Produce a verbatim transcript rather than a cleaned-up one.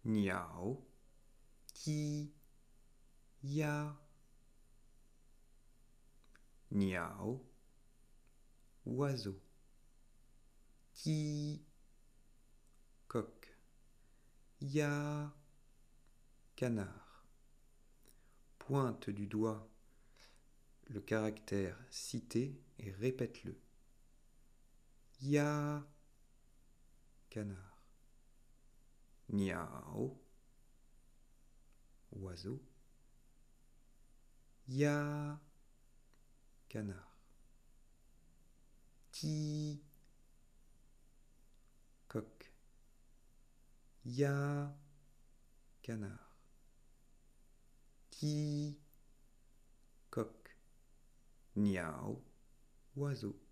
Niao, ti, ya. Niao, oiseau. Ti, coq. Ya, canard. Pointe du doigt le caractère cité et répète-le. Ya, canard. Niao, oiseau. Ya, canard. Ti, coq. Ya, canard. Ti, coq. Niao, oiseau.